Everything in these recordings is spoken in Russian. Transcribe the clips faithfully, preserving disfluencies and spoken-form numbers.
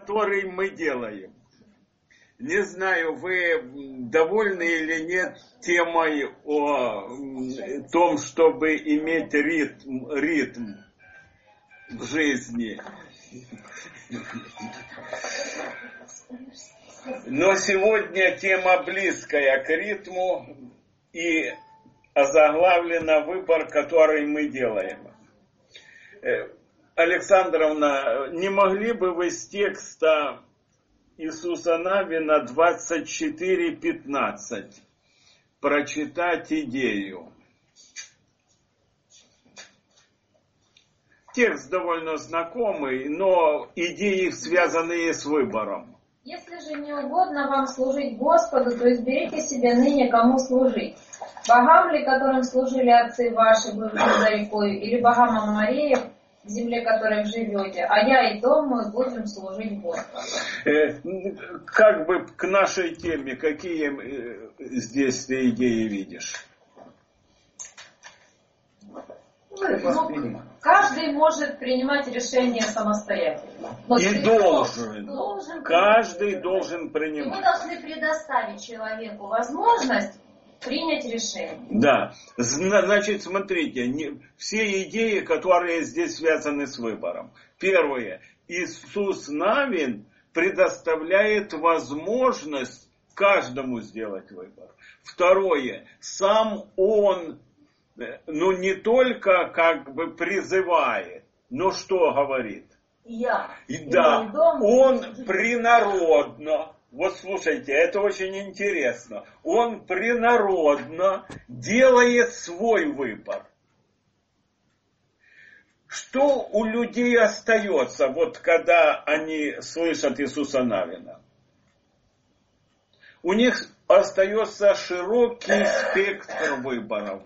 который мы делаем. Не знаю, вы довольны или нет темой о том, чтобы иметь ритм, ритм в жизни. Но сегодня тема близкая к ритму и озаглавлена выбор, который мы делаем. Александровна, не могли бы вы с текста Иисуса Навина двадцать четыре пятнадцать прочитать идею? Текст довольно знакомый, но идеи, связанные с выбором. Если же не угодно вам служить Господу, то изберите себе ныне, кому служить. Богам ли, которым служили отцы ваши, бывшие за рекою, или богам Амореев, в земле которых живете, а я и дом мой будем служить Господу. Э, как бы к нашей теме, какие э, здесь ты идеи видишь? Ну, каждый может принимать решение самостоятельно. Но и должен. должен. Каждый должен принимать. И мы должны предоставить человеку возможность принять решение. Да. Значит, смотрите, не, все идеи, которые здесь связаны с выбором. Первое. Иисус Навин предоставляет возможность каждому сделать выбор. Второе. Сам Он, ну, не только как бы призывает, но что говорит? Я. Да. Он принародно. Вот слушайте, это очень интересно. Он принародно делает свой выбор. Что у людей остается, вот когда они слышат Иисуса Навина? У них остается широкий спектр выборов.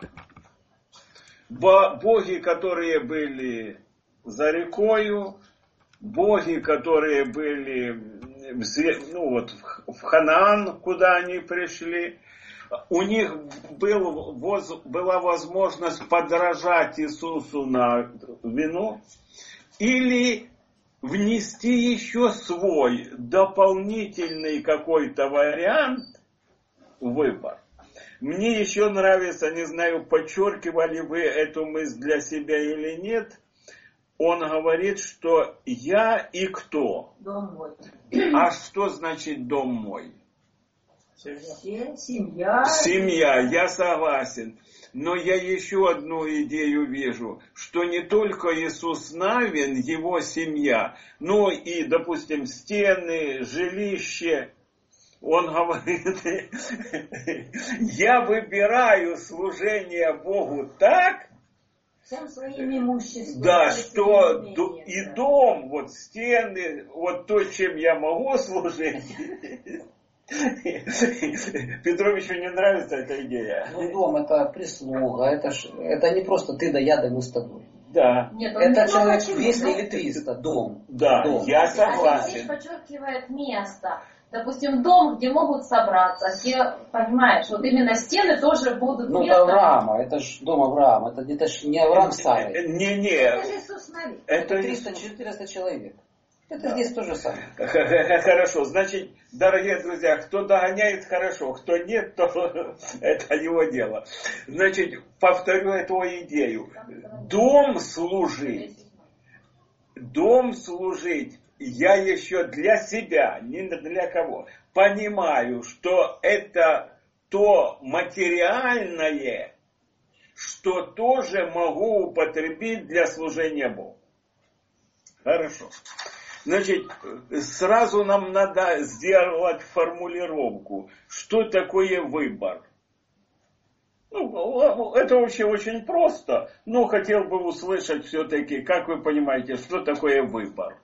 Боги, которые были за рекою, боги, которые были ну вот, в Ханаан, куда они пришли, у них был, воз, была возможность подражать Иисусу на вину или внести еще свой дополнительный какой-то вариант в выбор. Мне еще нравится, не знаю, подчеркивали вы эту мысль для себя или нет, он говорит, что я и кто? Дом мой. А что значит дом мой? Семья. Семья. Семья, я согласен. Но я еще одну идею вижу, что не только Иисус Навин, его семья, но и, допустим, стены, жилище. Он говорит, я выбираю служение Богу так, всем своим имуществом. Да, что и дом, вот стены, вот то, чем я могу служить. Петровичу не нравится эта идея. Ну, дом это прислуга, это, ж, это не просто ты да я, да мы с тобой. Да. Нет, это человек двести или триста, дом. Да, дом. я согласен. Здесь подчеркивает место. Допустим, дом, где могут собраться, где, понимаешь, вот именно стены тоже будут ну, местом. Ну, это Авраама, это ж дом Авраама, это, это ж не Авраам Сарой. Не-не. Это Иисус Навин. Это триста-четыреста человек. Это да. Здесь то же самое. Хорошо, значит, дорогие друзья, кто догоняет, хорошо, кто нет, то это его дело. Значит, повторю эту идею. Дом служить, дом служить, я еще для себя, не для кого, понимаю, что это то материальное, что тоже могу употребить для служения Богу. Хорошо. Значит, сразу нам надо сделать формулировку, что такое выбор. Ну, это вообще очень просто, но хотел бы услышать все-таки, как вы понимаете, что такое выбор.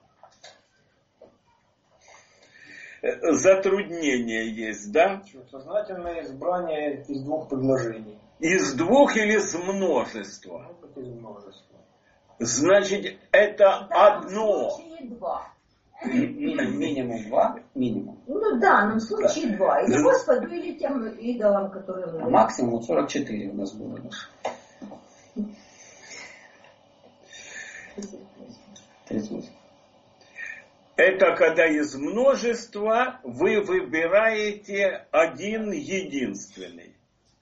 Затруднение есть, да? Сознательное избрание из двух предложений. Из двух или из множества? Может быть, из множества. Значит, это одно. В случае два. Минимум, минимум два, минимум. Ну да, но в случае два. Или Господу, или тем идолам, которые... А максимум сорок четыре у нас было. тридцать восемь. Это когда из множества вы выбираете один единственный.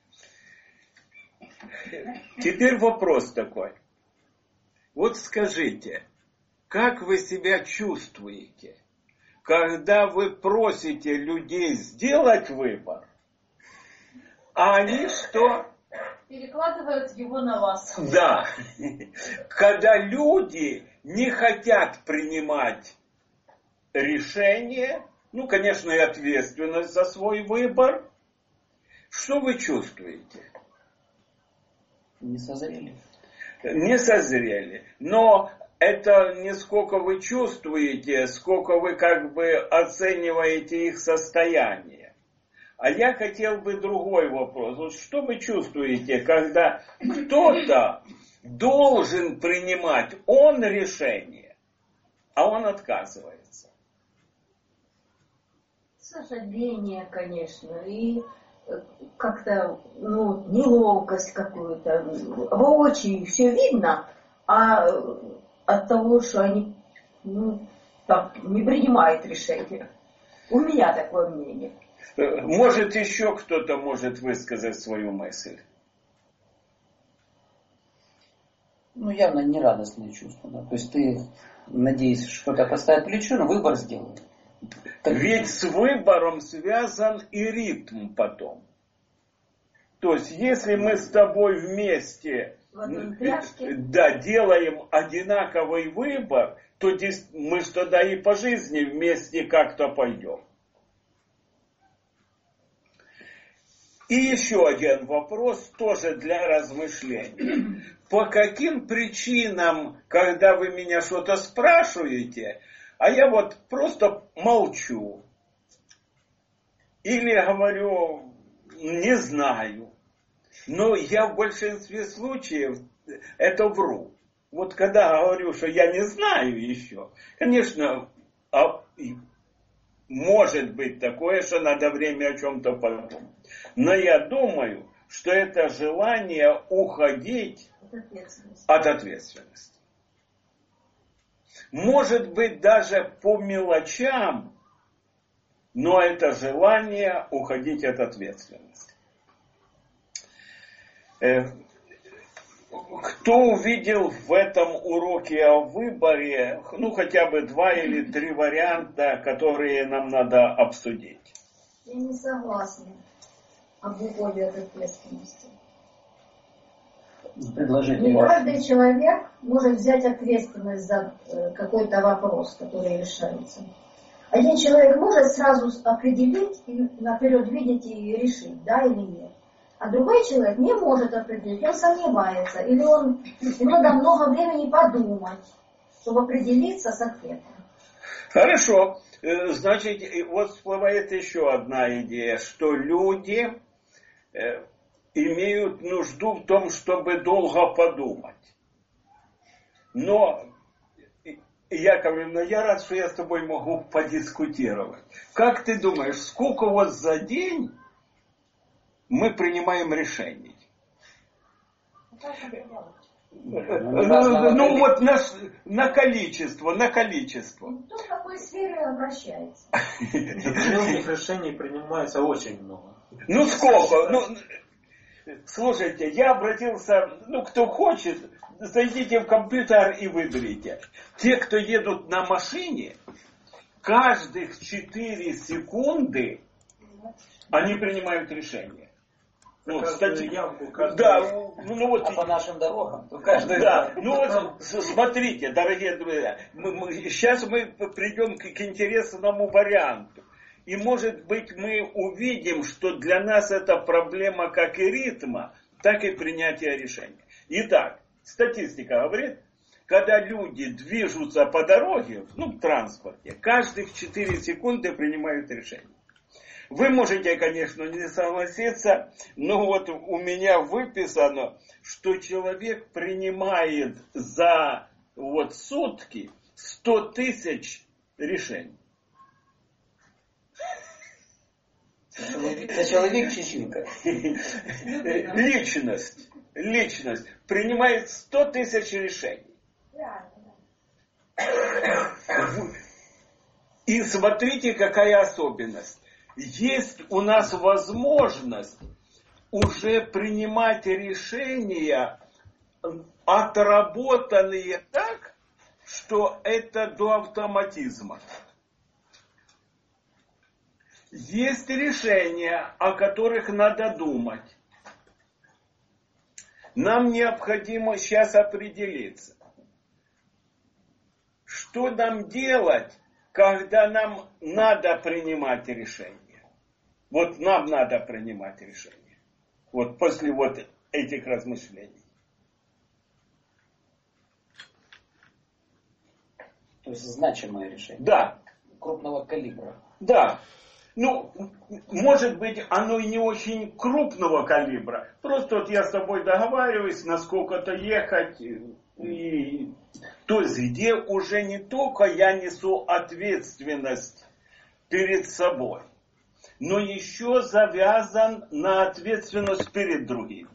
Теперь вопрос такой. Вот скажите, как вы себя чувствуете, когда вы просите людей сделать выбор, а они что? Перекладывают его на вас. Да. Когда люди не хотят принимать решение, ну, конечно, и ответственность за свой выбор, что вы чувствуете? Не созрели. Не созрели. Но это не сколько вы чувствуете, сколько вы как бы оцениваете их состояние. А я хотел бы другой вопрос. Вот что вы чувствуете, когда кто-то должен принимать он решение, а он отказывается? Сожаление, конечно, и как-то, ну, неловкость какую-то. Воочию все видно, а от того, что они, ну, так, не принимают решения. У меня такое мнение. Может, еще кто-то может высказать свою мысль? Ну, явно нерадостные чувства. Да? То есть ты надеешься что-то поставить плечо, но выбор сделал. Так... Ведь с выбором связан и ритм потом. То есть, если мы с тобой вместе да, делаем одинаковый выбор, то мы же тогда и по жизни вместе как-то пойдем. И еще один вопрос, тоже для размышления. По каким причинам, когда вы меня что-то спрашиваете, а я вот просто молчу, или говорю, не знаю, но я в большинстве случаев это вру. Вот когда говорю, что я не знаю еще, конечно, а, может быть такое, что надо время о чем-то подумать. Но я думаю, что это желание уходить От ответственности. от ответственности. Может быть даже по мелочам, но это желание уходить от ответственности. Кто увидел в этом уроке о выборе, ну хотя бы два или три варианта, которые нам надо обсудить? Я не согласна об уходе от ответственности. Предложение Не ваше. каждый человек может взять ответственность за какой-то вопрос, который решается. Один человек может сразу определить, и наперед видеть и решить, да или нет. А другой человек не может определить, он сомневается, или он, ему надо много времени подумать, чтобы определиться с ответом. Хорошо. Значит, вот всплывает еще одна идея, что люди имеют нужду в том, чтобы долго подумать. Но, Яковлевна, я рад, что я с тобой могу подискутировать. Как ты думаешь, сколько вот за день мы принимаем решений? Ну, ну вот на, на количество, на количество. Кто в какой сфере обращается? Определенных решений принимается очень много. Ну сколько? Ну, слушайте, я обратился, ну кто хочет, зайдите в компьютер и выберите. Те, кто едут на машине, каждых четыре секунды они принимают решение. Ну, стати... ямку, каждую... Да, ну, ну вот. А по нашим дорогам, то каждый... Да, ну вот смотрите, дорогие друзья, мы, мы, сейчас мы придем к, к интересному варианту. И может быть мы увидим, что для нас это проблема как и ритма, так и принятия решения. Итак, статистика говорит, когда люди движутся по дороге, ну в транспорте, каждых четыре секунды принимают решение. Вы можете, конечно, не согласиться, но вот у меня выписано, что человек принимает за вот сутки сто тысяч решений. Это человек Чеченко. Личность, личность принимает сто тысяч решений. И смотрите, какая особенность. Есть у нас возможность уже принимать решения, отработанные так, что это до автоматизма. Есть решения, о которых надо думать. Нам необходимо сейчас определиться, что нам делать, когда нам надо принимать решение. Вот нам надо принимать решение. Вот после вот этих размышлений. То есть значимое решение. Да. Крупного калибра. Да. Ну, может быть, оно и не очень крупного калибра. Просто вот я с тобой договариваюсь, насколько-то ехать. И... То есть, где уже не только я несу ответственность перед собой, но еще завязан на ответственность перед другими.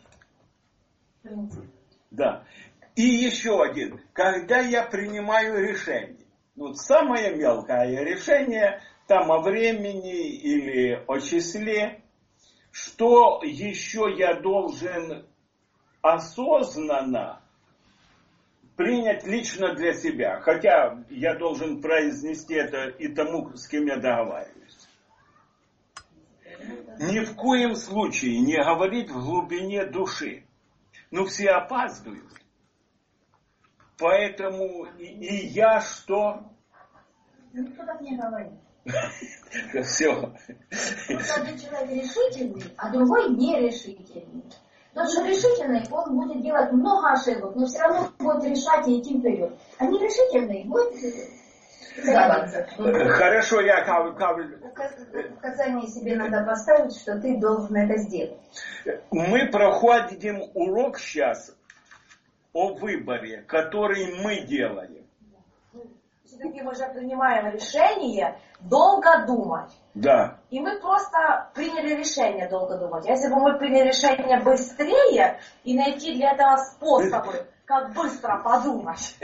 Да. И еще один. Когда я принимаю решение, ну, самое мелкое решение, там о времени или о числе, что еще я должен осознанно принять лично для себя. Хотя я должен произнести это и тому, с кем я договариваюсь. Ни в коем случае не говорить в глубине души. Ну, все опаздывают. Поэтому и, и я что? Ну, кто так не говорит? Все. Один человек решительный, а другой нерешительный. Тот, что решительный, он будет делать много ошибок, но все равно будет решать и идти вперед. А нерешительный будет сдаваться. Хорошо, я как... Указание себе надо поставить, что ты должен это сделать. Мы проходим урок сейчас о выборе, который мы делаем. Все-таки мы же принимаем решение долго думать. Да. И мы просто приняли решение долго думать. Если бы мы приняли решение быстрее и найти для этого способы, как быстро подумать.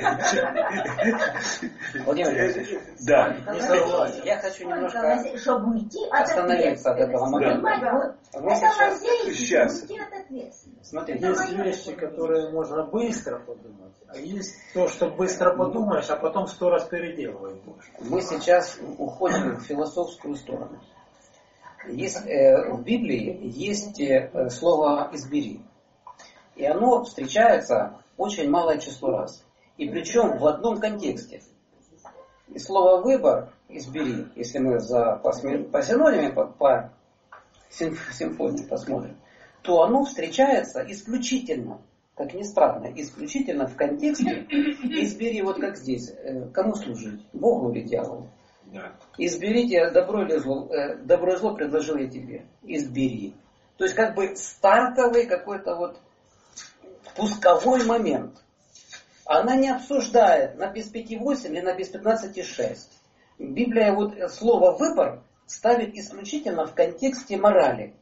Владимир Алексеевич, да. Я хочу немножко чтобы уйти от остановиться от этого момента. Это Сейчас. уйти от ответственности. Смотрите, Есть вещи, которые можно быстро подумать, а есть то, что быстро подумаешь, а потом сто раз переделываешь. мы сейчас уходим в философскую сторону. Есть, э, в Библии есть э, слово «избери». И оно встречается очень малое число раз. И причем в одном контексте. И слово «выбор», «избери», если мы за, по, по синониме, по, по симфонии посмотрим, то оно встречается исключительно, как ни странно, исключительно в контексте «избери», вот как здесь, кому служить, Богу или дьяволу. Да. Изберите добро или зло, добро и зло предложил я тебе, избери. То есть как бы стартовый какой-то вот пусковой момент. Она не обсуждает на без пяти восемь или на без пятнадцати шесть. Библия вот слово «выбор» ставит исключительно в контексте морали.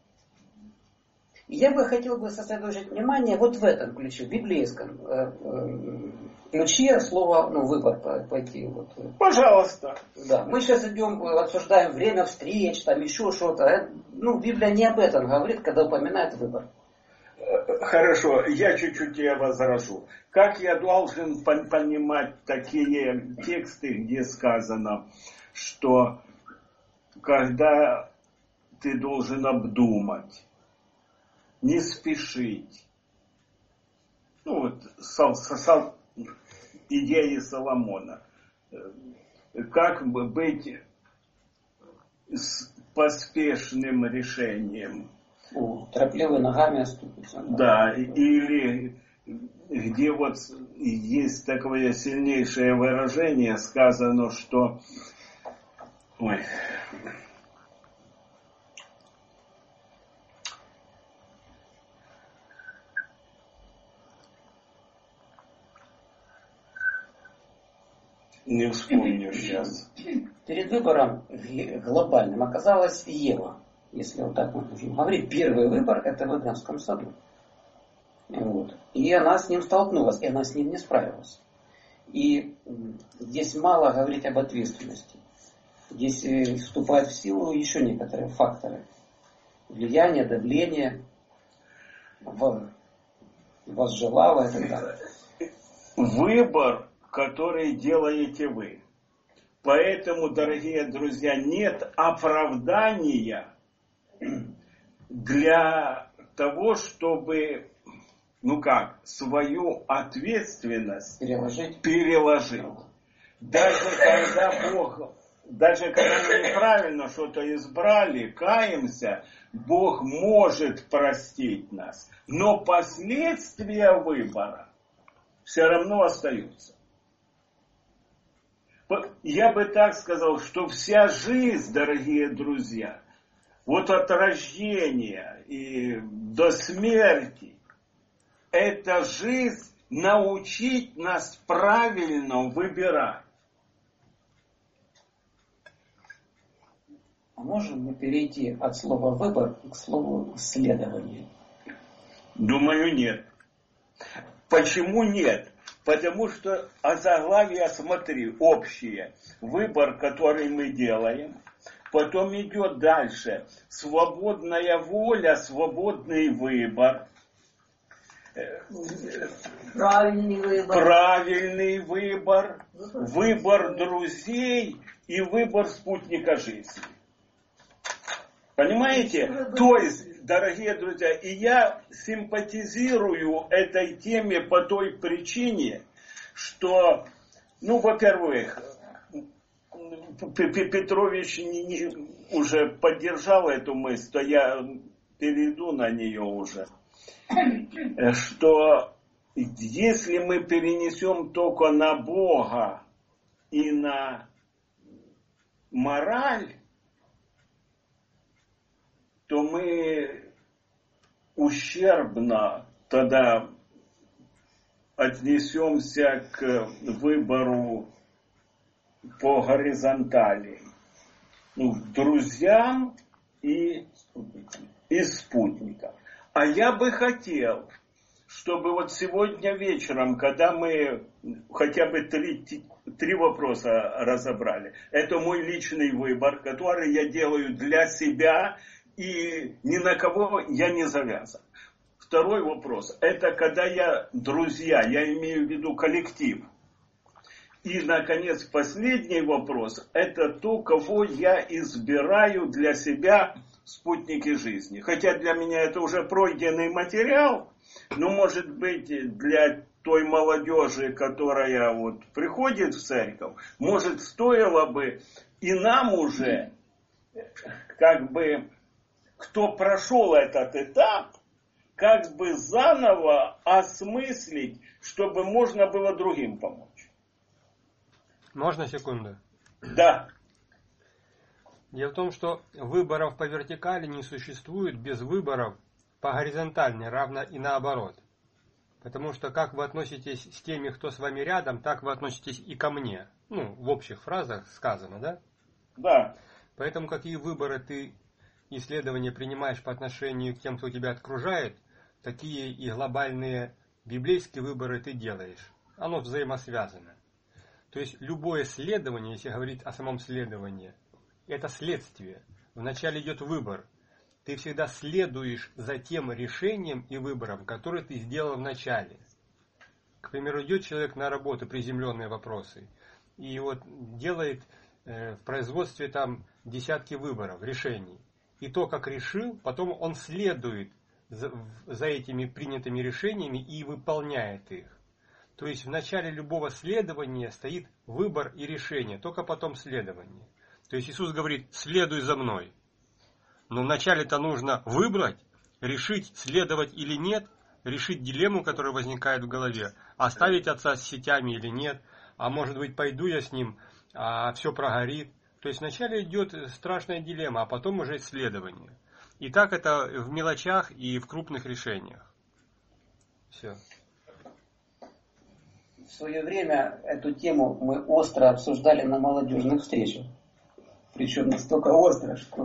И я бы хотел бы сосредоточить внимание вот в этом ключе, в библейском э, э, ключе слова ну, «выбор» пойти. Вот. Пожалуйста. Да. Мы сейчас идем, обсуждаем время встреч, там еще что-то. Ну, Библия не об этом говорит, когда упоминает выбор. Хорошо, я чуть-чуть тебя возражу. Как я должен понимать такие тексты, где сказано, что когда ты должен обдумать, не спешить. Ну вот со, со, со, идеи Соломона. Как бы быть с поспешным решением. О, торопливые ногами оступятся. Да, или где вот есть такое сильнейшее выражение, сказано, что... Ой... Не вспомню сейчас. Перед выбором глобальным оказалась Ева. Если вот так мы можем говорить, первый выбор это в Эдемском саду. Вот. И она с ним столкнулась, и она с ним не справилась. И здесь мало говорить об ответственности. Здесь вступают в силу еще некоторые факторы. Влияние, давление, возжелало и так далее. Выбор, который делаете вы. Поэтому, дорогие друзья, нет оправдания для того, чтобы, ну как, свою ответственность переложить. переложить. Даже когда Бог, даже когда мы неправильно что-то избрали, каемся, Бог может простить нас. Но последствия выбора все равно остаются. Я бы так сказал, что вся жизнь, дорогие друзья, вот от рождения и до смерти, эта жизнь научить нас правильно выбирать. А можем мы перейти от слова «выбор» к слову «следование»? Думаю, нет. Почему нет? Потому что озаглавие, смотри, общее. Выбор, который мы делаем. Потом идет дальше. Свободная воля, свободный выбор. Правильный выбор. Правильный выбор. Выбор друзей и выбор спутника жизни. Понимаете? То есть, дорогие друзья, и я симпатизирую этой теме по той причине, что, ну, во-первых, Петрович уже поддержал эту мысль, то я перейду на нее уже, что если мы перенесем только на Бога и на мораль, то мы ущербно тогда отнесемся к выбору по горизонтали. Ну, друзьям и, и спутникам. А я бы хотел, чтобы вот сегодня вечером, когда мы хотя бы три, три вопроса разобрали, это мой личный выбор, который я делаю для себя, и ни на кого я не завязан. Второй вопрос. Это когда я, друзья, я имею в виду коллектив. И, наконец, последний вопрос. Это то, кого я избираю для себя спутники жизни. Хотя для меня это уже пройденный материал. Но, может быть, для той молодежи, которая вот приходит в церковь, может, стоило бы и нам уже, как бы, кто прошел этот этап, как бы заново осмыслить, чтобы можно было другим помочь. Можно секунду? Да. Дело в том, что выборов по вертикали не существует без выборов по горизонтали, равно и наоборот. Потому что как вы относитесь с теми, кто с вами рядом, так вы относитесь и ко мне. Ну, в общих фразах сказано, да? Да. Поэтому какие выборы ты, исследования принимаешь по отношению к тем, кто тебя окружает, такие и глобальные библейские выборы ты делаешь. Оно взаимосвязано. То есть любое следование, если говорить о самом следовании, это следствие. Вначале идет выбор. Ты всегда следуешь за тем решением и выбором, который ты сделал в начале. К примеру, идет человек на работу, приземленные вопросы, и вот делает э, в производстве там десятки выборов, решений. И то, как решил, потом он следует за, за этими принятыми решениями и выполняет их. То есть в начале любого следования стоит выбор и решение, только потом следование. То есть Иисус говорит: следуй за мной. Но вначале-то нужно выбрать, решить, следовать или нет, решить дилемму, которая возникает в голове, оставить отца с сетями или нет, а может быть пойду я с ним, а все прогорит. То есть вначале идет страшная дилемма, а потом уже исследование. И так это в мелочах и в крупных решениях. Все. В свое время эту тему мы остро обсуждали на молодежных встречах. Причем настолько остро, что...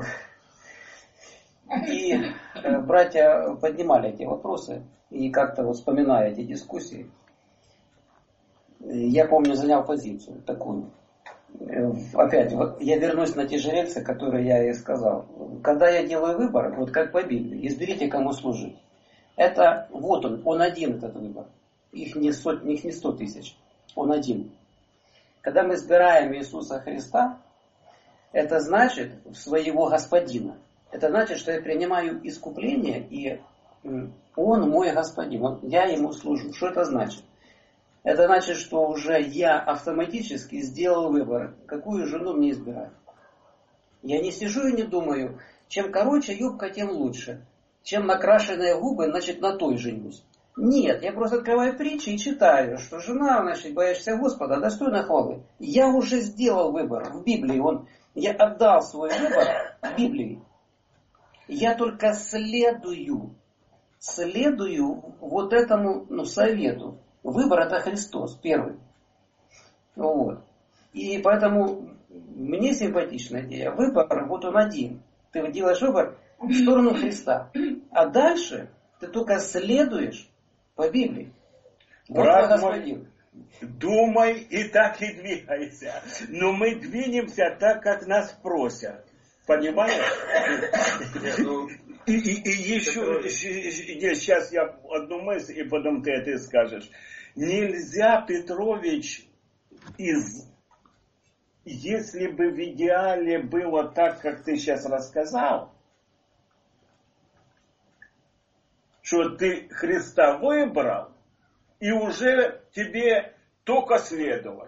И э, братья поднимали эти вопросы. И как-то вот вспоминая эти дискуссии, я помню, занял позицию такую. опять, вот я вернусь на те же рельсы, которые я и сказал. Когда я делаю выбор, вот как по Библии, изберите, кому служить. Это, вот он, он один этот выбор. Их не, сот, их не сто тысяч, он один. Когда мы избираем Иисуса Христа, это значит своего Господина. Это значит, что я принимаю искупление, и Он мой Господин. Он, я Ему служу. Что это значит? Это значит, что уже я автоматически сделал выбор, какую жену мне избирать. Я не сижу и не думаю, чем короче юбка, тем лучше. Чем накрашенные губы, значит, на той женюсь. Нет, я просто открываю притчи и читаю, что жена, значит, боишься Господа, достойна хвалы. Я уже сделал выбор в Библии. Он, я отдал свой выбор в Библии. Я только следую, следую вот этому ну, совету. Выбор это Христос, первый. Вот. И поэтому мне симпатична идея. Выбор, вот он один. Ты делаешь выбор в сторону Христа. А дальше ты только следуешь по Библии. Брат мой, думай и так и двигайся. Но мы двинемся так, как нас просят. Понимаешь? И, и, и еще, сейчас я одну мысль, и потом ты это скажешь. Нельзя, Петрович, из... если бы в идеале было так, как ты сейчас рассказал, что ты Христа выбрал, и уже тебе только следовать.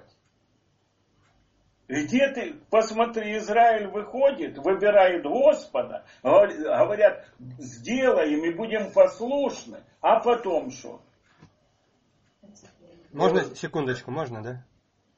Где ты, посмотри, Израиль выходит, выбирает Господа, говорят, сделаем и будем послушны, а потом что? Можно, секундочку, можно, да?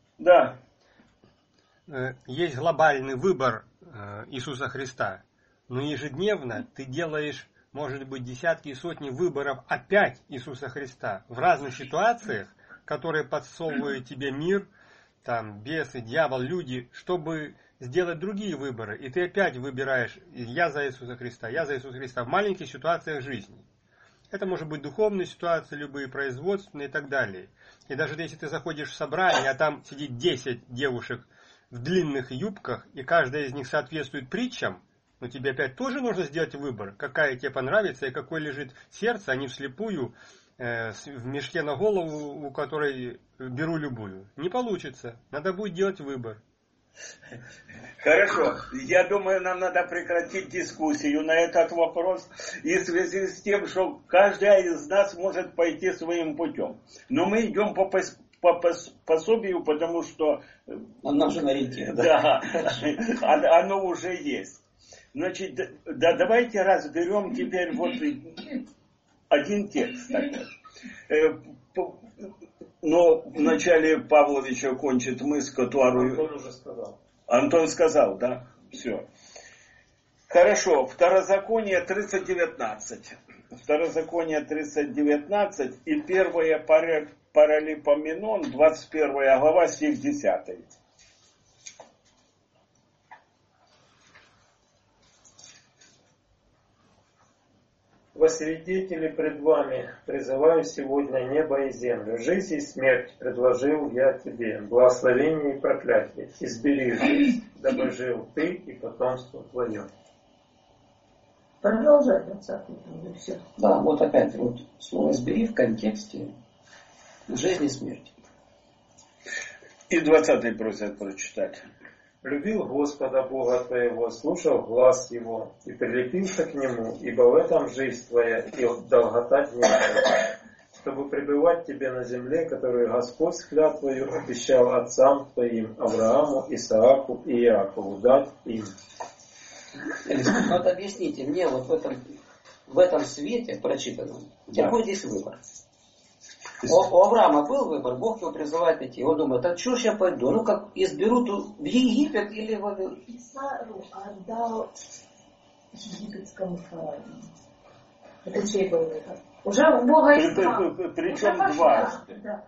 Да. Есть глобальный выбор Иисуса Христа, но ежедневно ты делаешь, может быть, десятки и сотни выборов опять Иисуса Христа в разных ситуациях, которые подсовывают тебе мир, там, бесы, дьявол, люди, чтобы сделать другие выборы. И ты опять выбираешь, я за Иисуса Христа, я за Иисуса Христа в маленьких ситуациях жизни. Это может быть духовные ситуации, любые производственные и так далее. И даже если ты заходишь в собрание, а там сидит десять девушек в длинных юбках, и каждая из них соответствует притчам, но тебе опять тоже нужно сделать выбор, какая тебе понравится и какой лежит сердце, а не вслепую э, в мешке на голову, у которой беру любую. Не получится. Надо будет делать выбор. Хорошо. Я думаю, нам надо прекратить дискуссию на этот вопрос и в связи с тем, что каждый из нас может пойти своим путем. Но мы идем по, по пособию, потому что... Он нам же на ориентир, да? Да, оно уже есть. Значит, да, давайте разберем теперь вот один текст. Но вначале Павлович окончит мысль, которую... Антон уже сказал. Антон сказал, да? Все. Хорошо. Второзаконие тридцать девятнадцать. Второзаконие тридцать девятнадцать и первое Паралипоменон, двадцать первая глава, стих десятый. Во свидетели пред вами призываю сегодня небо и землю. Жизнь и смерть предложил я тебе, благословение и проклятие. Избери жизнь, дабы жил ты и потомство твое. Продолжай двадцатый и все. Да, вот опять вот слово «избери» в контексте жизни и смерти. И двадцатый просят прочитать. Любил Господа Бога твоего, слушал глас Его и прилепился к Нему, ибо в этом жизнь твоя и долгота дней твоих, чтобы пребывать тебе на земле, которую Господь с клятвою обещал отцам твоим, Аврааму, Исааку и Иакову, дать им. Вот объясните мне вот в этом, в этом свете прочитанном, Да. какой здесь выбор? У, у Авраама был выбор, Бог его призывает идти. Он думает, а что ж я пойду? Ну как изберу тут в Египет или в Вавилон? Сару отдал египетскому фараону. Это чей был выбор? Уже у Бога При- есть два. при- Причем Уже дважды. Да.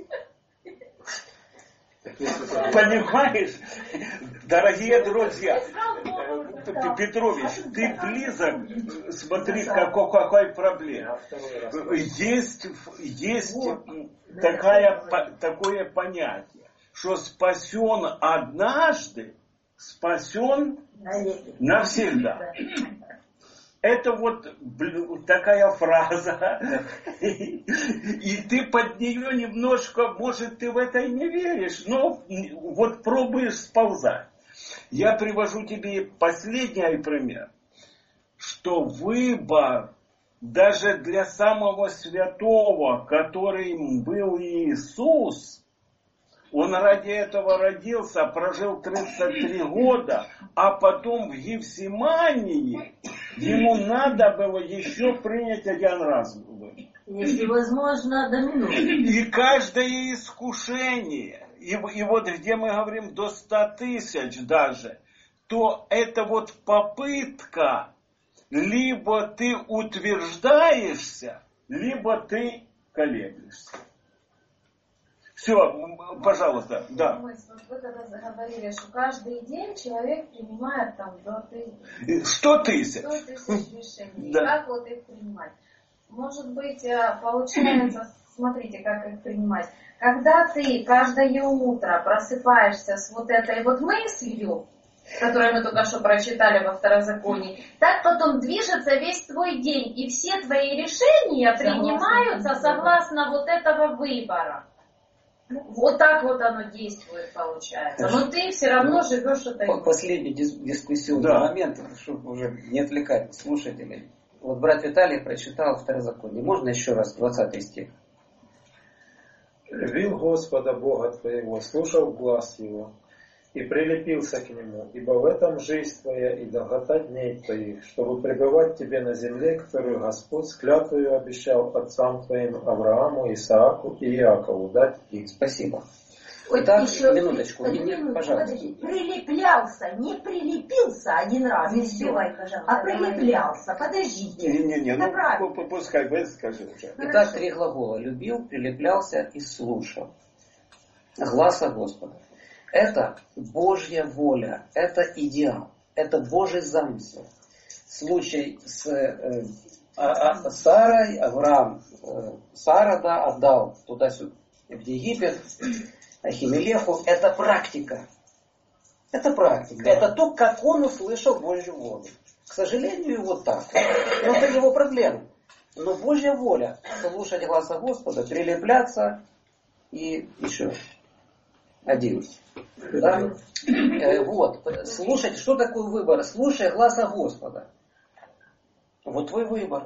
Понимаешь, дорогие друзья, Петрович, ты близок, смотри, какой, какой проблем. Есть, есть такая, такое понятие, что спасен однажды, спасен навсегда. Это вот такая фраза, и ты под нее немножко, может, ты в это и не веришь, но вот пробуешь сползать. Я привожу тебе последний пример, что выбор даже для самого святого, которым был Иисус, он ради этого родился, прожил тридцать три года, а потом в Гефсимании ему надо было еще принять один раз. Если возможно, до минуты. И каждое искушение, и, и вот где мы говорим до ста тысяч даже, то это вот попытка, либо ты утверждаешься, либо ты колеблешься. Все, пожалуйста, да. Вы когда заговорили, что каждый день человек принимает там до тысяч, Сто тысяч. сто тысяч решений. Да. Как вот их принимать? Может быть, получается, смотрите, как их принимать. Когда ты каждое утро просыпаешься с вот этой вот мыслью, которую мы только что прочитали во Второзаконии, так потом движется весь твой день, и все твои решения принимаются согласно вот этого выбора. Вот так вот оно действует, получается. Но ты все равно живешь этой... Последний дис- дискуссионный Да. момент, чтобы уже не отвлекать слушателей. Вот брат Виталий прочитал Второзаконие. Можно еще раз двадцатый стих? Любил Господа Бога твоего, слушал глас Его и прилепился к Нему, ибо в этом жизнь твоя и долгота дней твоих, чтобы пребывать тебе на земле, которую Господь с клятвою обещал отцам твоим Аврааму, Исааку и Иакову дать им. Спасибо. Ой, Итак, еще минуточку. один, Не- минуту, пожалуйста. подожди. Прилеплялся, не прилепился один раз, Не и всё, сбивай, пожалуйста, а прилеплялся. Подождите. Не-не-не, Это ну правильно. п- пускай вы скажи уже. Итак, три глагола. Любил, прилеплялся и слушал. Гласа Господа. Это Божья воля, это идеал, это Божий замысел. Случай с э, а, а, Сарой, Авраам, э, Сара, да, отдал туда-сюда, в Египет, Ахимелеху. Это практика. Это практика. Да. Это то, как он услышал Божью волю. К сожалению, вот так. Но это его проблема. Но Божья воля слушать гласа Господа, прилепляться и еще один. Да? Э, вот. Слушать, что такое выбор? Слушай гласа Господа. Вот твой выбор.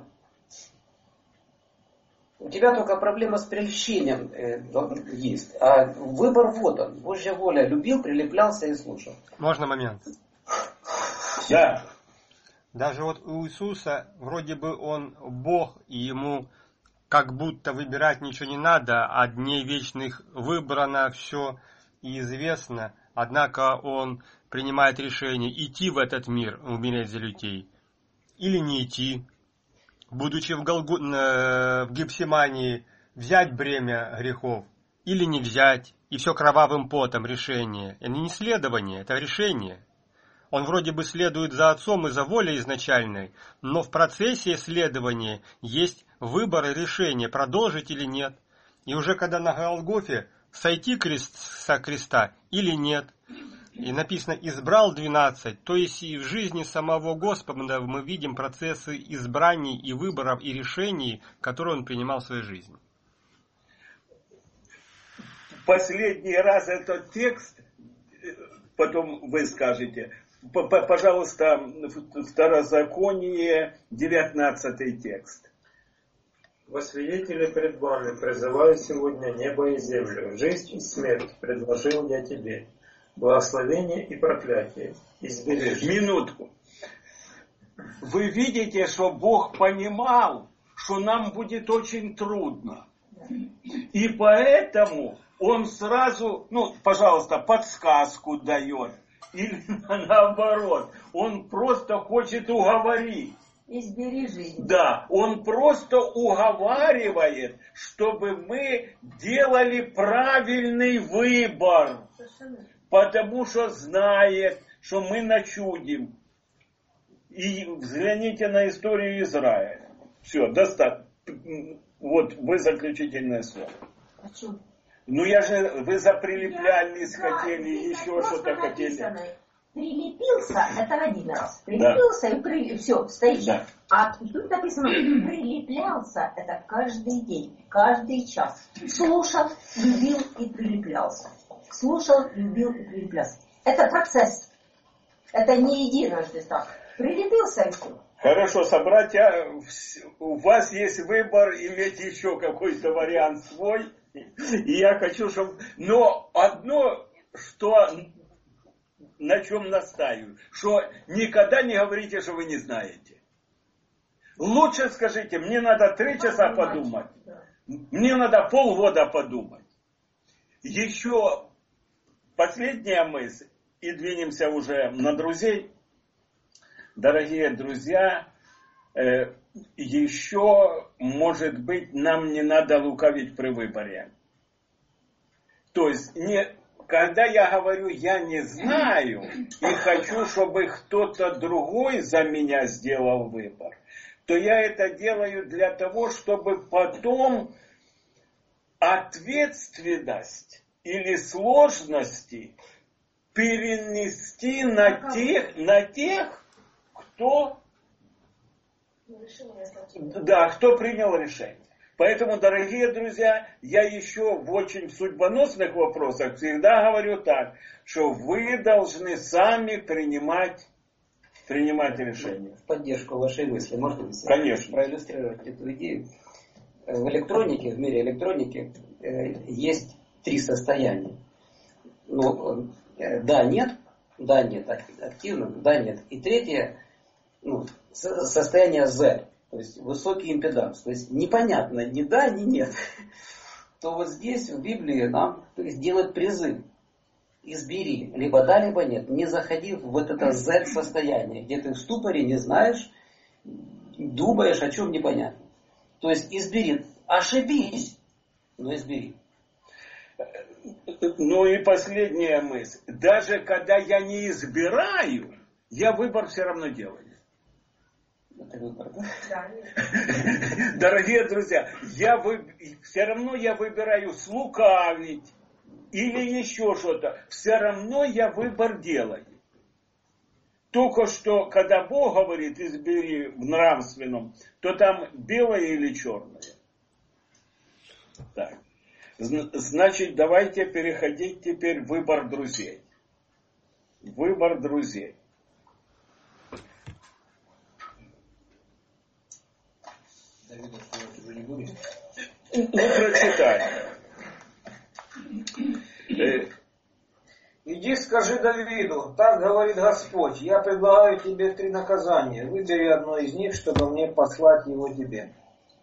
У тебя только проблема с прельщением э, есть. А выбор вот он. Божья воля. Любил, прилеплялся и слушал. Можно момент? Да. Даже вот у Иисуса вроде бы он Бог, и ему как будто выбирать ничего не надо, а дней вечных выбрано все и известно. Однако он принимает решение идти в этот мир, умереть за людей, или не идти. Будучи в, Голгу... в Гефсимании, взять бремя грехов или не взять, и все кровавым потом решение. Это не исследование, это решение. Он вроде бы следует за отцом и за волей изначальной, но в процессе исследования есть выбор и решение, продолжить или нет. И уже когда на Голгофе сойти крест, со креста или нет, и написано «избрал двенадцать», то есть и в жизни самого Господа мы видим процессы избраний и выборов и решений, которые он принимал в своей жизни. Последний раз этот текст, потом вы скажете, пожалуйста, Второзаконие, девятнадцатый текст. Во свидетели пред вами призываю сегодня небо и землю. Жизнь и смерть предложил я тебе. Благословение и проклятие. Избери жизнь. Минутку. Вы видите, что Бог понимал, что нам будет очень трудно. И поэтому Он сразу, ну, пожалуйста, подсказку дает. Или наоборот, Он просто хочет уговорить. Избери жизнь. Да, Он просто уговаривает, чтобы мы делали правильный выбор. Потому что знает, что мы начудим. И взгляните на историю Израиля. Все, достаточно. Вот вы заключительное слово. А что? Ну я же, вы заприлеплялись, Да, хотели, здесь еще что-то хотели. написано, прилепился, это один раз. Прилепился Да. и при... все, стоишь. Да. А тут написано, прилеплялся, это каждый день, каждый час. Слушал, любил и прилеплялся. Слушал, любил и прилеплялся. Это процесс. Это не единожды так. Прилепился и все. Хорошо, собратья, у вас есть выбор иметь еще какой-то вариант свой. И я хочу, чтобы... Но одно, что... на чем настаиваю, что никогда не говорите, что вы не знаете. Лучше скажите, мне надо три часа подумать. Мне надо полгода подумать. Еще последняя мысль, и двинемся уже на друзей. Дорогие друзья, э, еще, может быть, нам не надо лукавить при выборе. То есть, не, когда я говорю, я не знаю, и хочу, чтобы кто-то другой за меня сделал выбор, то я это делаю для того, чтобы потом ответственность или сложности перенести на тех, на тех, кто, да, кто принял решение. Поэтому, дорогие друзья, я еще в очень судьбоносных вопросах всегда говорю так, что вы должны сами принимать, принимать решения. В поддержку вашей мысли, можно ли Конечно. проиллюстрировать эту идею? В электронике, в мире электроники есть три состояния. Ну, да, нет, да, нет, активно, да, нет. И третье, ну, состояние Z. То есть высокий импеданс. То есть непонятно ни да, ни нет. То вот здесь в Библии нам делают призыв. Избери, либо да, либо нет. Не заходи в вот это Z-состояние, где ты в ступоре не знаешь, думаешь, о чем непонятно. То есть избери, ошибись, но избери. Ну и последняя мысль. Даже когда я не избираю, я выбор все равно делаю. Это выбор, да? Дорогие друзья, я вы... все равно я выбираю слукавить или еще что-то. Все равно я выбор делаю. Только что, когда Бог говорит, избери в нравственном, то там белое или черное. Так. Значит, давайте переходить теперь в выбор друзей. Выбор друзей. Ну, прочитай. Иди скажи Давиду, так говорит Господь, я предлагаю тебе три наказания. Выбери одно из них, чтобы мне послать его тебе.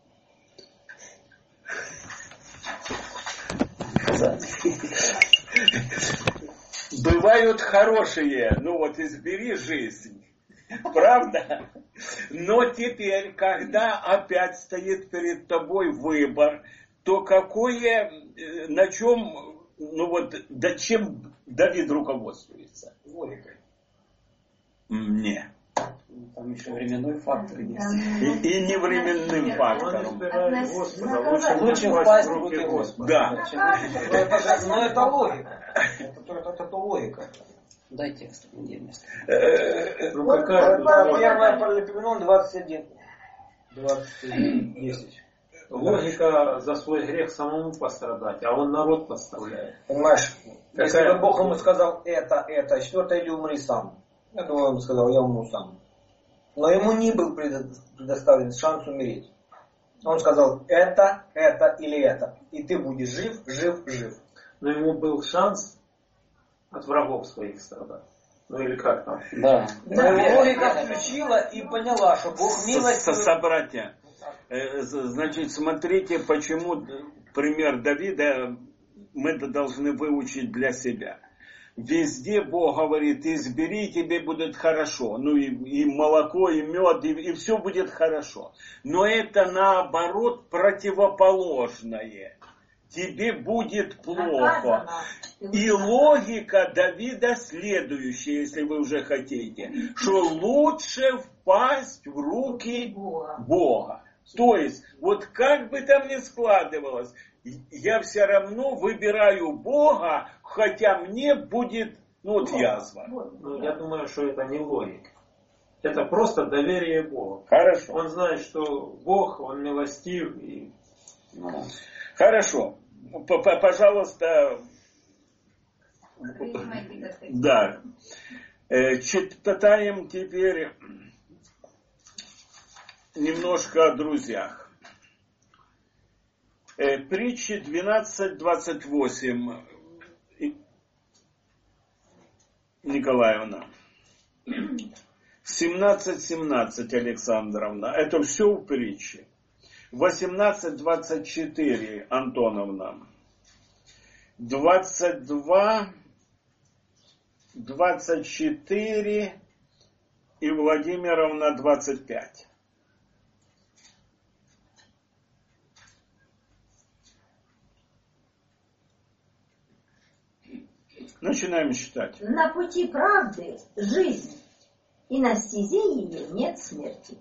Бывают хорошие, ну вот избери жизнь. Правда? Но теперь, когда опять стоит перед тобой выбор, то какое, на чем, ну вот, да чем Давид руководствуется? Логикой. Не. Там еще временной фактор есть. И, и не временным фактором. Лучше впасть в руки Господа. Да. Но это логика. Это, это, это логика. Дай текст, где место. Ну, какая первая Паралипоменон двадцать один. двадцать один, десять. Логика за свой грех самому пострадать, а он народ подставляет. Понимаешь, Какая если бы Бог ему логика? сказал это, это, четвертое, иди умри сам. Я думаю, он бы сказал, я умру сам. Но ему не был предоставлен шанс умереть. Он сказал, это, это или это. И ты будешь жив, жив, жив. Но ему был шанс от врагов своих страдать. Ну или как там? Да. Логика включила и поняла, что Бог милостивый. Собратья, значит, смотрите, почему пример Давида мы должны выучить для себя. Везде Бог говорит, избери, тебе будет хорошо. Ну и, и молоко, и мед, и, и все будет хорошо. Но это наоборот противоположное. Тебе будет плохо. И логика Давида следующая, если вы уже хотите, что лучше впасть в руки Бога. То есть, вот как бы там ни складывалось, я все равно выбираю Бога, хотя мне будет, ну вот язва. Ну, я думаю, что это не логика. Это просто доверие Богу. Хорошо. Он знает, что Бог, Он милостив. И... Хорошо. Пожалуйста. Да. Читаем теперь немножко о друзьях. Притчи двенадцать двадцать восемь. Николаевна. семнадцать семнадцать, Александровна. Это все в притче. восемнадцать двадцать четыре, Антоновна. двадцать два двадцать четыре и Владимировна двадцать пять. Начинаем считать. На пути правды жизнь, и на стезе ее нет смерти.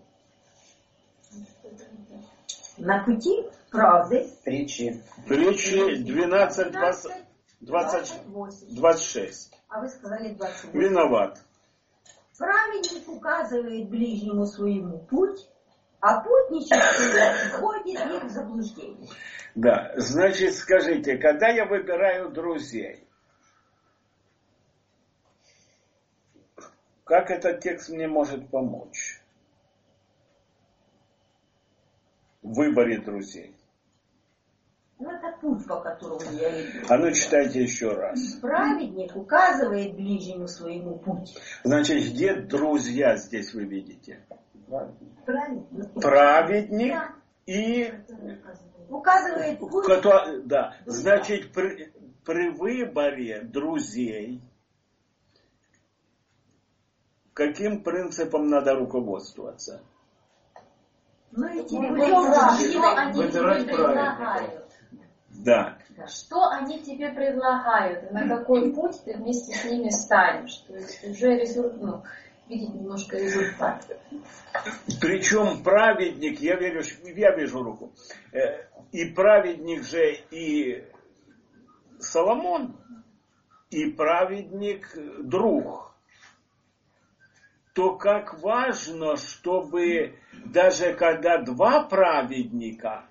На пути правды. Притчи. Притчи двенадцать двадцать двадцать шесть. А вы сказали двадцать восемь. Виноват. Праведник указывает ближнему своему путь, а путничество входит в их заблуждение. Да, значит, скажите, когда я выбираю друзей, как этот текст мне может помочь в выборе друзей? Ну, это путь, по которому я иду. А ну, читайте еще раз. Праведник указывает ближнему своему путь. Значит, где друзья здесь вы видите? Праведник. Праведник Да. и... Указывает путь. Который, да, значит, при, при выборе друзей каким принципом надо руководствоваться? Ну, эти Ну, люди, что они тебе Выбирать предлагают? Да. Что они тебе предлагают? На какой путь ты вместе с ними станешь? То есть уже результат, ну, видеть немножко результат. Причем праведник, я, верю, я вижу руку, и праведник же и Соломон, и праведник друг. То как важно, чтобы даже когда два праведника,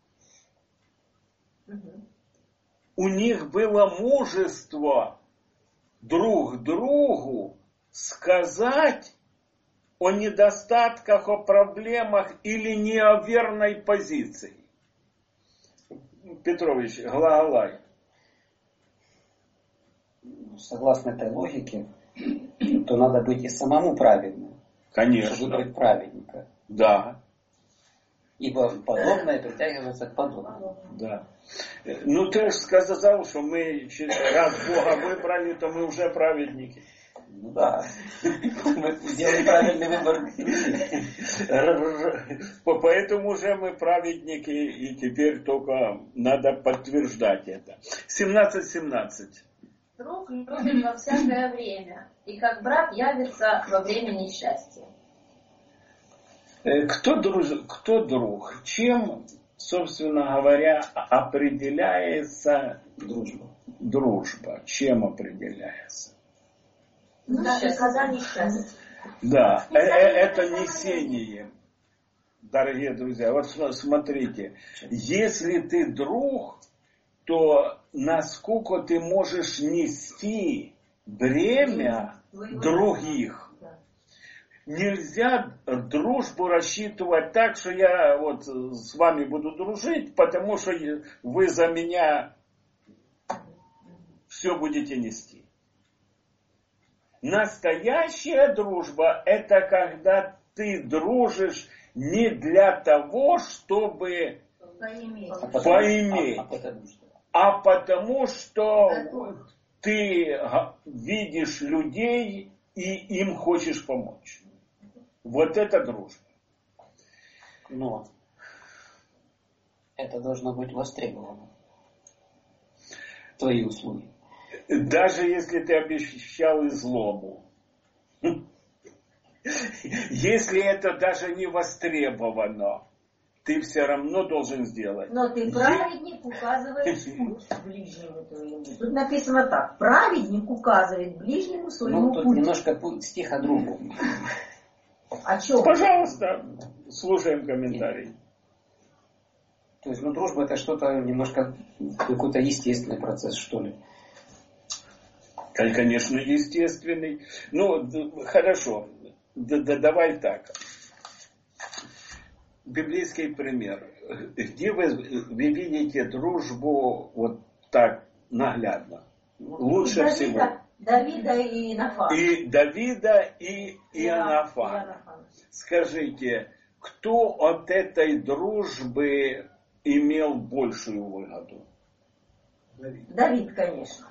у них было мужество друг другу сказать о недостатках, о проблемах или не о верной позиции. Петрович, Глаголай. Согласно этой логике, то надо быть и самому праведным. Конечно. Чтобы выбрать праведника. Да. Ибо подобное притягивается к подобному. Да. Ну ты же сказал, что мы раз Бога выбрали, то мы уже праведники. Ну да. Мы сделали правильный выбор. Поэтому уже мы праведники, и теперь только надо подтверждать это. семнадцать семнадцать. Друг любит во всякое время, и как брат явится во время несчастья. Кто друг? Кто друг? Чем, собственно говоря, определяется Дружба. дружба? Чем определяется? Ну, когда несчастье. Да, э- э- это несение. Дорогие друзья, вот смотрите, если ты друг, то насколько ты можешь нести бремя других. Нельзя дружбу рассчитывать так, что я вот с вами буду дружить, потому что вы за меня все будете нести. Настоящая дружба – это когда ты дружишь не для того, чтобы Поиметь. А потом- поиметь, а- а потому что? а потому что ты видишь людей и им хочешь помочь. Вот это дружба. Но это должно быть востребовано. Твои услуги. Даже если ты обещал излому. Если это даже не востребовано, ты все равно должен сделать. Но ты праведник указываешь путь ближнему твоему. Тут написано так. Праведник указывает ближнему своему Ну, тут путь. немножко стих о другу. О чем? Пожалуйста, слушаем комментарий. То есть, ну, дружба это что-то немножко, какой-то естественный процесс, что ли. Конечно, естественный. Ну, хорошо. Да, да, давай так. Библейский пример. Где вы, вы видите дружбу вот так наглядно? Лучше Давида, всего. Давида и Иоаннафана. И Давида, и Иоаннафана. Скажите, кто от этой дружбы имел большую выгоду? Давид, Давид конечно.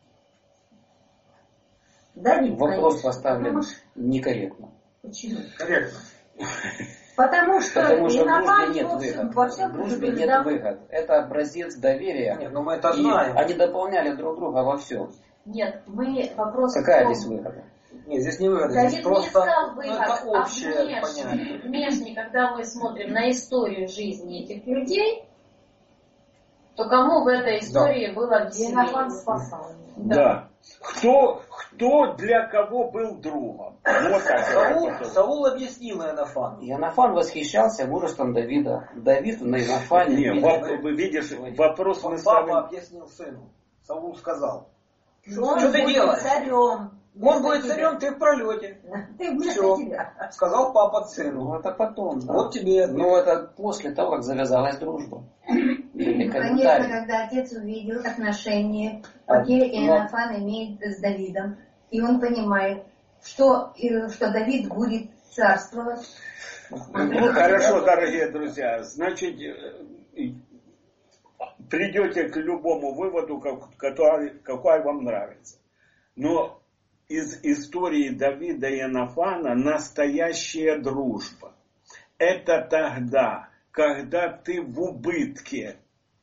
Давид, Вопрос конечно. поставлен Потому что... некорректно. Почему? Корректно. Потому что, Потому что в Иоаннафан дружбе нет был выгод. во всем В дружбе нет предупрежден. выгод. Это образец доверия. Нет, ну мы это И знаем. они дополняли друг друга во всем. Нет, мы вопрос Какая в том, здесь выгода? Нет, здесь не выгода, Давид здесь не просто искал ну, выгод, это а общее внешне, понятие. внешне, когда мы смотрим на историю жизни этих людей, то кому в этой истории было Иоаннафан веселее? спасал. Да. да. Кто, кто для кого был другом? Вот так. Саул, Саул объяснил Иоаннафану. Иоаннафан восхищался мужеством Давида. Давид на Иоаннафане. Не, видел- воп- вы видишь, вопрос мы Папа ставим. объяснил сыну. Саул сказал. Он Что ты будет делаешь? царем. Он будет царем, ты в пролете. Ты вместо Всё. тебя. Сказал папа Ну, сыну. это потом. Да. Вот тебе. Ну, это после того, как завязалась дружба. Или Конечно, комментарий. когда отец увидел отношения, А, какие ну, Иоаннафан имеет с Давидом, и он понимает, что, э, что Давид будет царствовать. Ну, хорошо, дорогие друзья. Значит, э, придете к любому выводу, как- который, какой вам нравится. Но из истории Давида и Иоаннафана настоящая дружба. Это тогда, когда ты в убытке,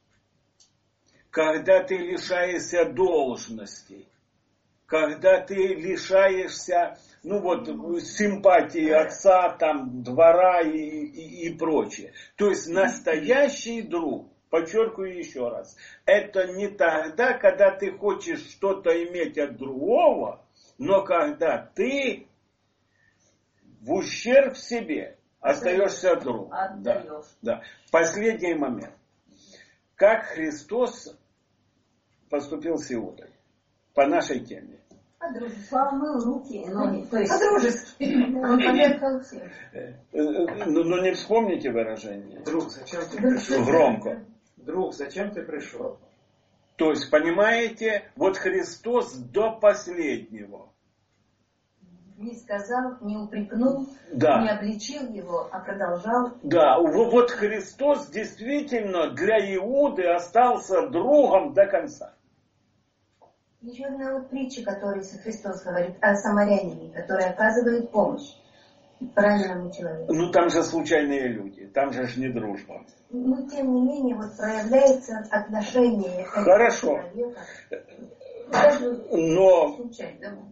когда ты лишаешься должности, когда ты лишаешься, ну вот, симпатии отца, там, двора и, и, и прочее. То есть настоящий друг, подчеркиваю еще раз, это не тогда, когда ты хочешь что-то иметь от другого, но когда ты в ущерб себе остаешься другом. Отдаешь. Да, да. Последний момент. Как Христос поступил с Иудой? По нашей теме. Помыл руки, ноги. То есть По-дружески. Он поверхал всем. Ну, ну не вспомните выражение. Друг, зачем ты пришел? Громко. Друг, зачем ты пришел? То есть, понимаете, вот Христос до последнего. Не сказал, не упрекнул, Да. не обличил его, а продолжал. Да, вот Христос действительно для Иуды остался другом до конца. Еще одна вот притча, которую Христос говорит о самарянине, который оказывает помощь раненому человеку. Ну там же случайные люди, там же ж не дружба. Но тем не менее вот проявляется отношение этого Хорошо. человека. Даже Но случайно.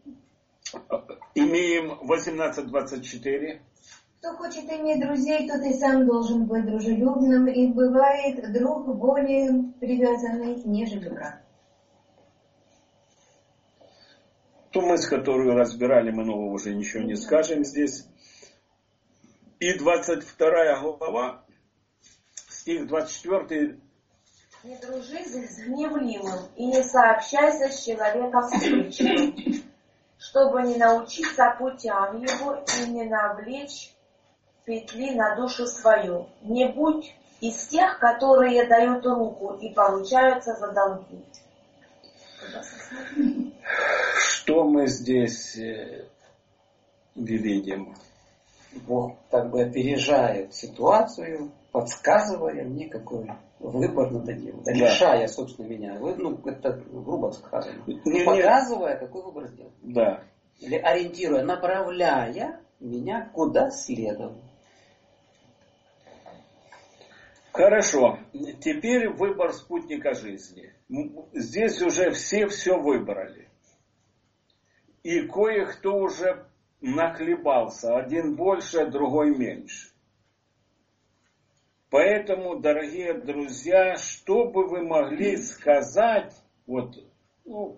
имеем восемнадцать двадцать четыре. Кто хочет иметь друзей, тот и сам должен быть дружелюбным, и бывает друг более привязанный, нежели брат. Ту мысль, которую разбирали, мы нового уже ничего не скажем здесь. И двадцать вторая глава, стих двадцать четвёртый. Не дружи с гневливым и не сообщайся с человеком вспыльчивым, чтобы не научиться путям его и не навлечь петли на душу свою. Не будь из тех, которые дают руку и получаются за долги. Что мы здесь э, видим? Бог как бы опережает ситуацию, подсказывая мне, какой выбор надо делать. Да. Решая, собственно, меня. Вы, ну, это грубо сказано. Не, Показывая, какой выбор сделать. Да. Или ориентируя, направляя меня куда следовать. Хорошо. Теперь выбор спутника жизни. Здесь уже все все выбрали. И кое-кто уже нахлебался. Один больше, другой меньше. Поэтому, дорогие друзья, что бы вы могли сказать вот, ну,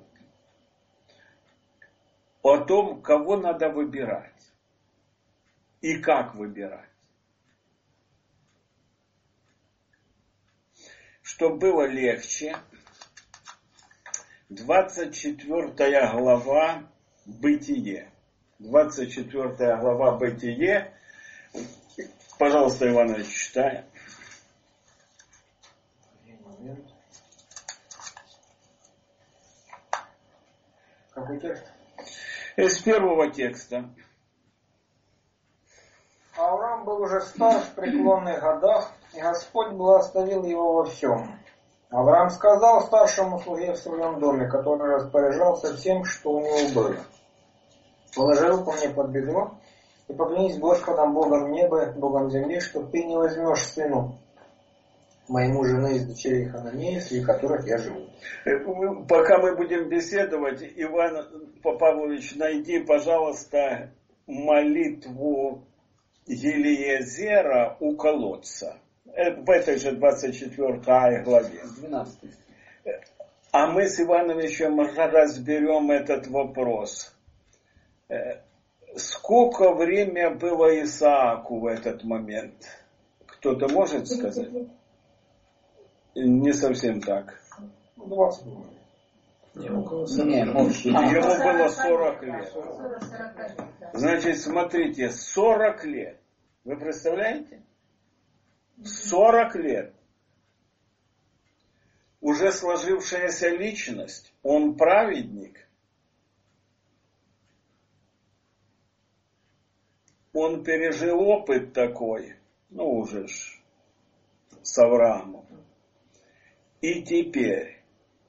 о том, кого надо выбирать и как выбирать? Чтобы было легче, двадцать четвёртая глава Бытие. двадцать четвёртая глава Бытие. Пожалуйста, Иванович, читай. Какой текст? Из первого текста. Авраам был уже стар в преклонных годах, и Господь благословил его во всем. Авраам сказал старшему слуге в своем доме, который распоряжался всем, что у него было: «Положи руку мне под бедро и поклянись Господом Богом неба, Богом земли, что ты не возьмешь сыну моему жены из дочерей Хананеев, среди которых я живу». Пока мы будем беседовать, Иван Павлович, найди, пожалуйста, молитву Елиезера у колодца. В этой же двадцать четвёртой главе. двенадцатый. А мы с Ивановичем разберем этот вопрос. Сколько время было Исааку в этот момент? Кто-то может сказать? Не совсем так. двадцать. Не, больше. Ему было сорок лет. Значит, смотрите, сорок лет. Вы представляете? сорок лет. Уже сложившаяся личность. Он праведник. Он пережил опыт такой. Ну, уже ж с Авраамом. И теперь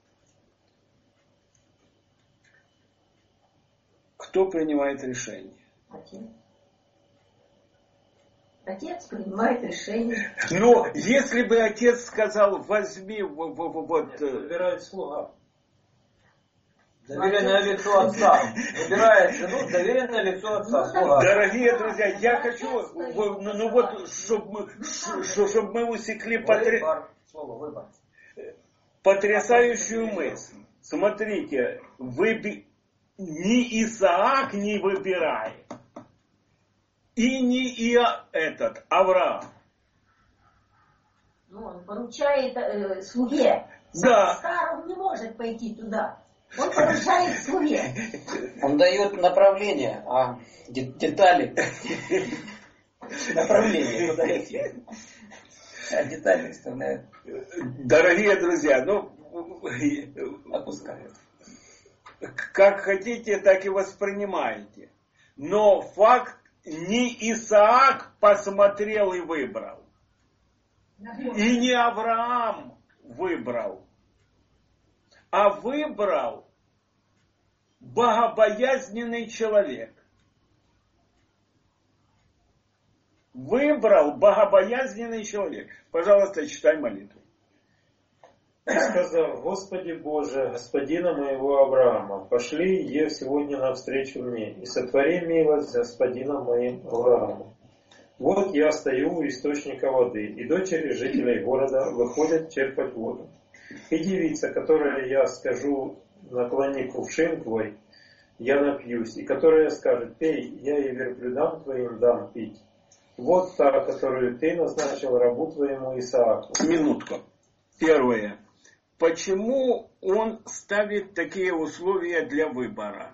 кто принимает решение? Отец. Отец принимает решение. Но если бы отец сказал, возьми вот... вот Выбирает слуга. Доверенное лицо отца. Выбирает жену, доверенное лицо отца. Слуга. Дорогие друзья, я хочу, ну, ну вот, чтобы мы, чтоб мы усекли потр... Слово выбор. потрясающую мысль. Смотрите, вы... ни Исаак не выбирает. И не и этот, Авраам. Ну, он поручает э, слуге. Да. Стар он не может пойти туда. Он поручает слуге. Он дает направление, а детали... Направление куда идти. А детали вставляют. Дорогие друзья, ну... Опускают. Как хотите, так и воспринимайте. Но факт, не Исаак посмотрел и выбрал. И не Авраам выбрал. А выбрал богобоязненный человек. Выбрал богобоязненный человек. Пожалуйста, читай молитву. И сказал: Господи Боже, господина моего Авраама, пошли Ев сегодня навстречу мне, и сотвори милость господина моим Авраамом. Вот я стою у источника воды, и дочери жителей города выходят черпать воду. И девица, которой я скажу, наклони кувшин твой, я напьюсь, и которая скажет: пей, я и верблюдам твоим дам пить. Вот та, которую ты назначил рабу твоему Исааку. Минутку. Первое. Почему он ставит такие условия для выбора?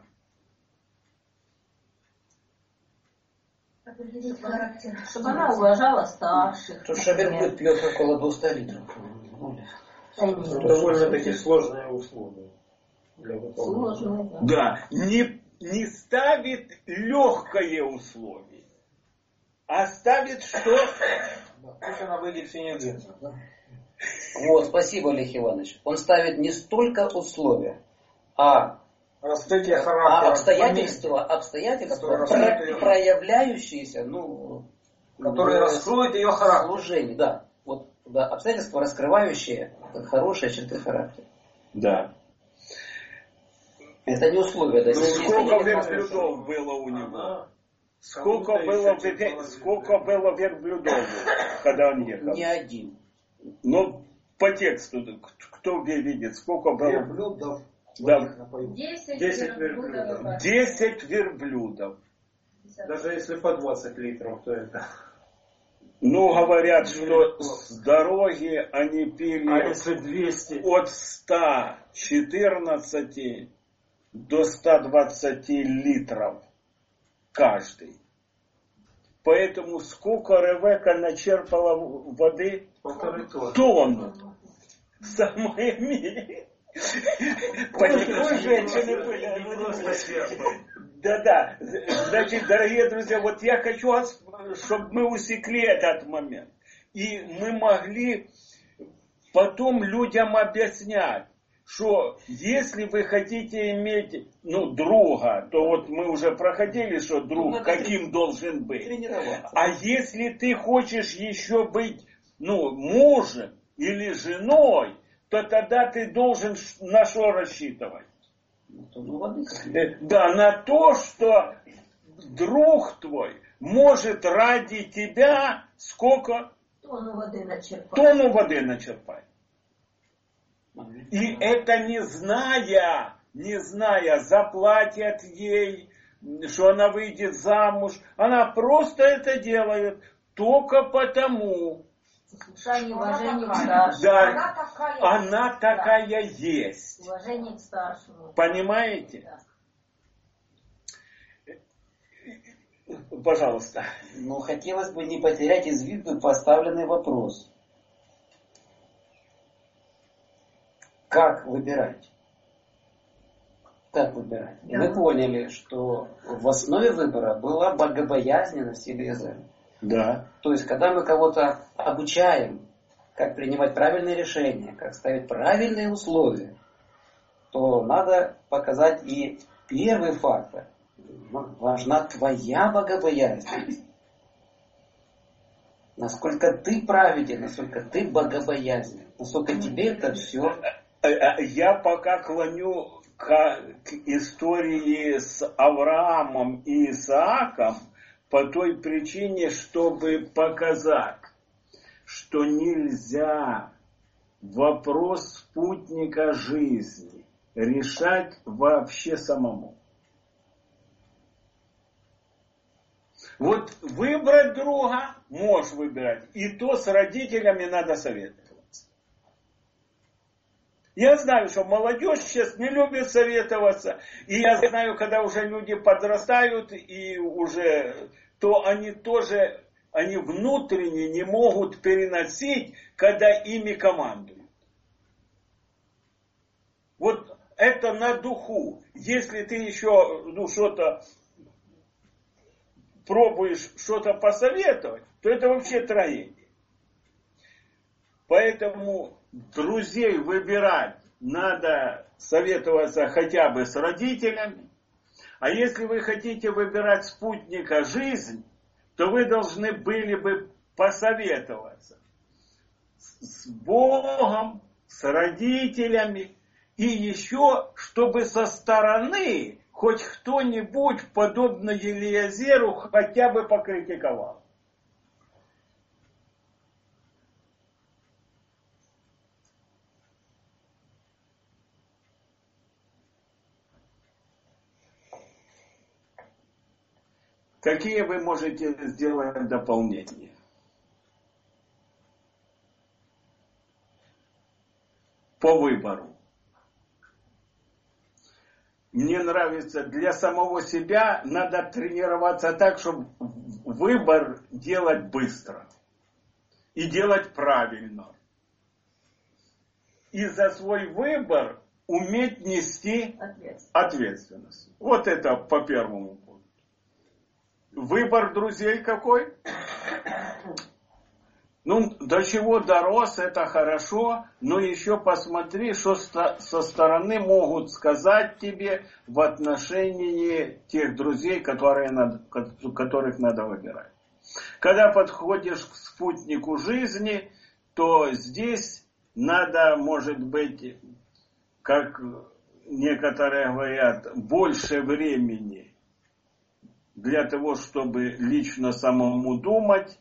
Чтобы она уважала старших. Тут Шабербет пьет около двухсот литров. Ну, довольно-таки сложные условия для выполнения. Сложные, да. Да, не, не ставит легкое условие, а ставит что? Пусть она выйдет в синих джинсах. Да? Вот, спасибо, Олег Иванович. Он ставит не столько условия, а, Раскрытие а характера. обстоятельства, обстоятельства Которые про- раскрыты ее. проявляющиеся, ну, Которые в раскроют ее характер. служении, да. Вот, да, обстоятельства, раскрывающие хорошие черты характера. Да. Это не условия, да. Ну, если- сколько если- верблюдов было у него? Она Сколько было, сколько было верблюдов, когда он ехал? Не один. Ну, по тексту, кто где видит, сколько было? Верблюдов. Да. Десять Десять верблюдов. верблюдов. Десять верблюдов. Даже если по двадцать литров, то это... Ну, говорят, что с дороги они пили А если двести? от ста четырнадцати до ста двадцати литров каждый. Поэтому сколько Ревека начерпала воды? Полторы тонны. Тонну. Самое менее. Понимаешь, женщины были. Да-да. Значит, дорогие друзья, вот я хочу, чтобы мы усекли этот момент. И мы могли потом людям объяснять, что если вы хотите иметь, ну, друга, то вот мы уже проходили, что друг ну, каким должен быть. А если ты хочешь еще быть, ну, мужем или женой, то тогда ты должен на что рассчитывать? Да, на то, что друг твой может ради тебя сколько? Тонну воды начерпать. Тонну воды начерпать. И это не зная, не зная, заплатят ей, что она выйдет замуж. Она просто это делает только потому. Послушание, уважение к старшему. Да, она такая, она такая да. есть. Уважение к старшему. Понимаете? Да. Пожалуйста. Но хотелось бы не потерять из виду поставленный вопрос. Как выбирать? Как выбирать? И мы поняли, что в основе выбора была богобоязненность Элиэзера. Да. То есть, когда мы кого-то обучаем, как принимать правильные решения, как ставить правильные условия, то надо показать и первый фактор. Важна твоя богобоязненность. Насколько ты праведен, насколько ты богобоязнен, насколько тебе это все... Я пока клоню к, к истории с Авраамом и Исааком по той причине, чтобы показать, что нельзя вопрос спутника жизни решать вообще самому. Вот выбрать друга можешь выбирать, и то с родителями надо советоваться. Я знаю, что молодежь сейчас не любит советоваться, и я знаю, когда уже люди подрастают, и уже, то они тоже, они внутренне не могут переносить, когда ими командуют. Вот это на духу. Если ты еще, ну, что-то пробуешь что-то посоветовать, то это вообще трагедия. Поэтому друзей выбирать надо советоваться хотя бы с родителями. А если вы хотите выбирать спутника жизни, то вы должны были бы посоветоваться с Богом, с родителями. И еще, чтобы со стороны хоть кто-нибудь, подобно Елиэзеру, хотя бы покритиковал. Какие вы можете сделать дополнения? По выбору. Мне нравится, для самого себя надо тренироваться так, чтобы выбор делать быстро. И делать правильно. И за свой выбор уметь нести ответственность. Вот это по первому пункту. Выбор друзей какой? Ну, до чего дорос, это хорошо, но еще посмотри, что со стороны могут сказать тебе в отношении тех друзей, которые надо, которых надо выбирать. Когда подходишь к спутнику жизни, то здесь надо, может быть, как некоторые говорят, больше времени для того, чтобы лично самому думать,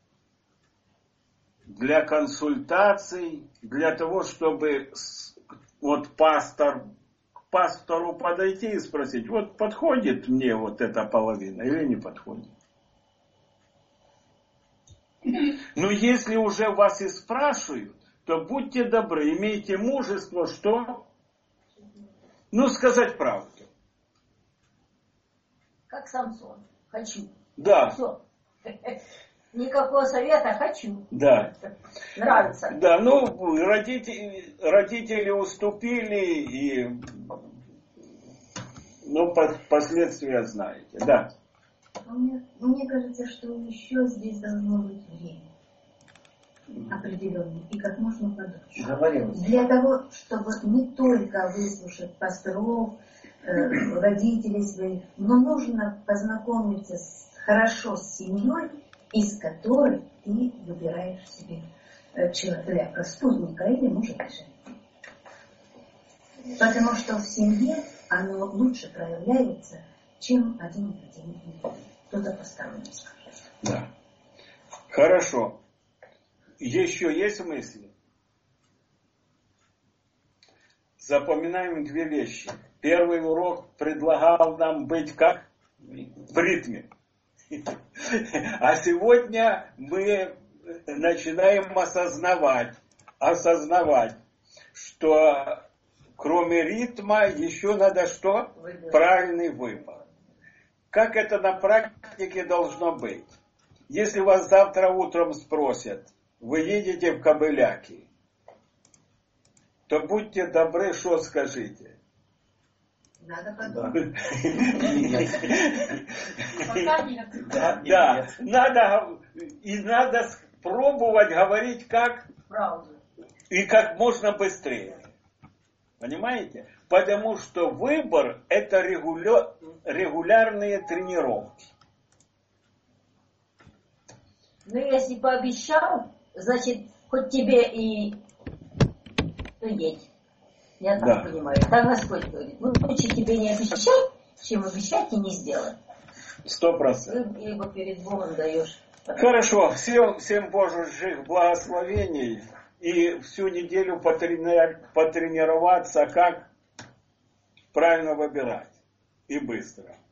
для консультаций, для того, чтобы вот пастор, к пастору подойти и спросить, вот подходит мне вот эта половина или не подходит. Но если уже вас и спрашивают, то будьте добры, имейте мужество, что? Ну, сказать правду. Как Самсон. Хочу. Да. Все. Никакого совета, хочу. Да. Нравится. Да, ну, родители, родители уступили, и ну, по, последствия знаете. Да. Мне, мне кажется, что еще здесь должно быть время определенное и как можно подольше. Говорилось. Для того, чтобы не только выслушать пасторов, э, родителей своих, но нужно познакомиться с, хорошо с семьей, из которой ты выбираешь себе э, человека, спутника или мужа решения. Потому что в семье оно лучше проявляется, чем один в один. Кто-то посторонний скажет. Да. Хорошо. Еще есть мысли? Запоминаем две вещи. Первый урок предлагал нам быть как? В ритме. А сегодня мы начинаем осознавать, осознавать, что кроме ритма еще надо что? Выбор. Правильный выбор. Как это на практике должно быть? Если вас завтра утром спросят, вы едете в Кобыляки, то будьте добры, что скажите? Надо подумать. Пока нет. Да, да. Надо, и надо пробовать говорить как Правда. и как можно быстрее. Понимаете? Потому что выбор это регуля... регулярные тренировки. Ну, если пообещал, значит, хоть тебе и ну, едь. Я так Да. понимаю. Так Господь говорит. Ну, лучше тебе не обещать, чем обещать и не сделать. Сто процентов. Ты, ибо перед Богом даешь. Хорошо. Всем, всем Божьих благословений. И всю неделю потрени... потренироваться, как правильно выбирать. И быстро.